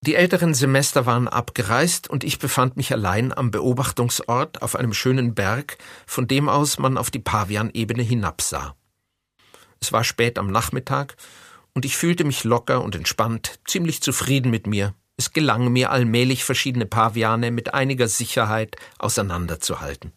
Die älteren Semester waren abgereist und ich befand mich allein am Beobachtungsort auf einem schönen Berg, von dem aus man auf die Pavianebene hinabsah. Es war spät am Nachmittag und ich fühlte mich locker und entspannt, ziemlich zufrieden mit mir. Es gelang mir allmählich, verschiedene Paviane mit einiger Sicherheit auseinanderzuhalten.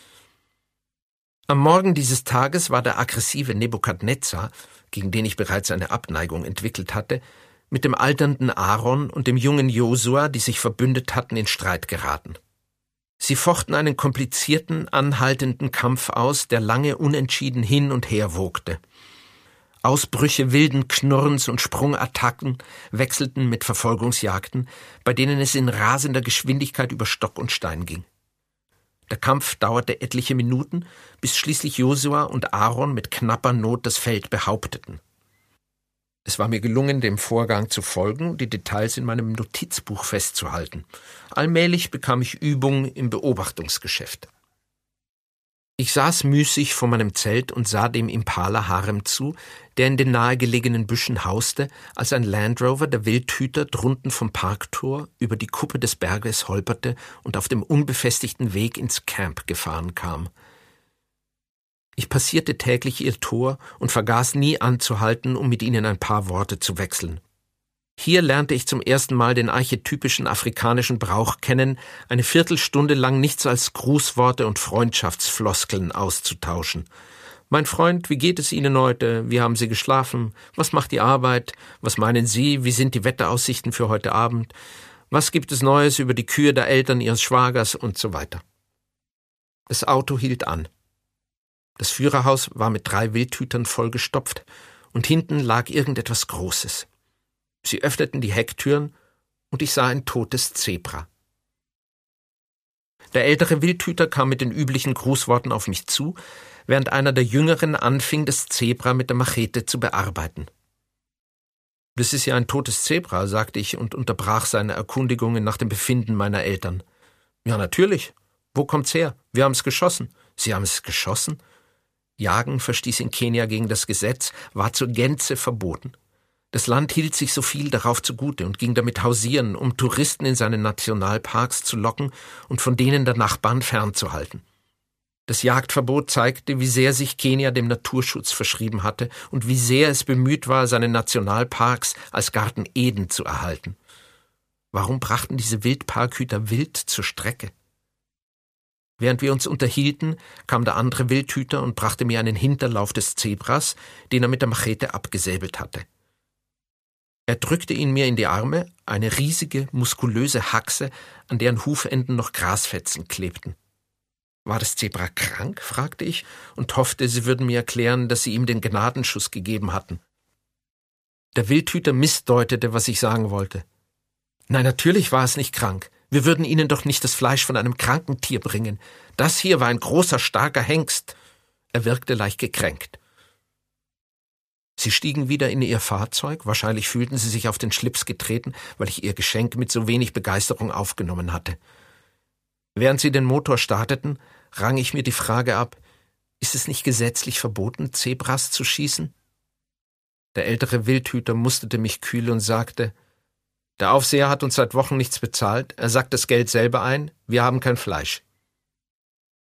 Am Morgen dieses Tages war der aggressive Nebukadnezar, gegen den ich bereits eine Abneigung entwickelt hatte, mit dem alternden Aaron und dem jungen Josua, die sich verbündet hatten, in Streit geraten. Sie fochten einen komplizierten, anhaltenden Kampf aus, der lange unentschieden hin und her wogte. Ausbrüche wilden Knurrens und Sprungattacken wechselten mit Verfolgungsjagden, bei denen es in rasender Geschwindigkeit über Stock und Stein ging. Der Kampf dauerte etliche Minuten, bis schließlich Josua und Aaron mit knapper Not das Feld behaupteten. Es war mir gelungen, dem Vorgang zu folgen und die Details in meinem Notizbuch festzuhalten. Allmählich bekam ich Übung im Beobachtungsgeschäft. Ich saß müßig vor meinem Zelt und sah dem Impala-Harem zu, der in den nahegelegenen Büschen hauste, als ein Land Rover der Wildhüter drunten vom Parktor über die Kuppe des Berges holperte und auf dem unbefestigten Weg ins Camp gefahren kam. Ich passierte täglich ihr Tor und vergaß nie anzuhalten, um mit ihnen ein paar Worte zu wechseln. Hier lernte ich zum ersten Mal den archetypischen afrikanischen Brauch kennen, eine Viertelstunde lang nichts als Grußworte und Freundschaftsfloskeln auszutauschen. »Mein Freund, wie geht es Ihnen heute? Wie haben Sie geschlafen? Was macht die Arbeit? Was meinen Sie? Wie sind die Wetteraussichten für heute Abend? Was gibt es Neues über die Kühe der Eltern Ihres Schwagers?« und so weiter. Das Auto hielt an. Das Führerhaus war mit 3 Wildhütern vollgestopft und hinten lag irgendetwas Großes. Sie öffneten die Hecktüren und ich sah ein totes Zebra. Der ältere Wildhüter kam mit den üblichen Grußworten auf mich zu, während einer der Jüngeren anfing, das Zebra mit der Machete zu bearbeiten. »Das ist ja ein totes Zebra«, sagte ich und unterbrach seine Erkundigungen nach dem Befinden meiner Eltern. »Ja, natürlich. Wo kommt's her? Wir haben es geschossen.« »Sie haben es geschossen?« Jagen verstieß in Kenia gegen das Gesetz, war zur Gänze verboten. Das Land hielt sich so viel darauf zugute und ging damit hausieren, um Touristen in seine Nationalparks zu locken und von denen der Nachbarn fernzuhalten. Das Jagdverbot zeigte, wie sehr sich Kenia dem Naturschutz verschrieben hatte und wie sehr es bemüht war, seine Nationalparks als Garten Eden zu erhalten. Warum brachten diese Wildparkhüter wild zur Strecke? Während wir uns unterhielten, kam der andere Wildhüter und brachte mir einen Hinterlauf des Zebras, den er mit der Machete abgesäbelt hatte. Er drückte ihn mir in die Arme, eine riesige, muskulöse Haxe, an deren Hufenden noch Grasfetzen klebten. »War das Zebra krank?« fragte ich und hoffte, sie würden mir erklären, dass sie ihm den Gnadenschuss gegeben hatten. Der Wildhüter missdeutete, was ich sagen wollte. »Nein, natürlich war es nicht krank. Wir würden Ihnen doch nicht das Fleisch von einem kranken Tier bringen. Das hier war ein großer, starker Hengst.« Er wirkte leicht gekränkt. Sie stiegen wieder in ihr Fahrzeug, wahrscheinlich fühlten sie sich auf den Schlips getreten, weil ich ihr Geschenk mit so wenig Begeisterung aufgenommen hatte. Während sie den Motor starteten, rang ich mir die Frage ab, ist es nicht gesetzlich verboten, Zebras zu schießen? Der ältere Wildhüter musterte mich kühl und sagte, der Aufseher hat uns seit Wochen nichts bezahlt, er sackt das Geld selber ein, wir haben kein Fleisch.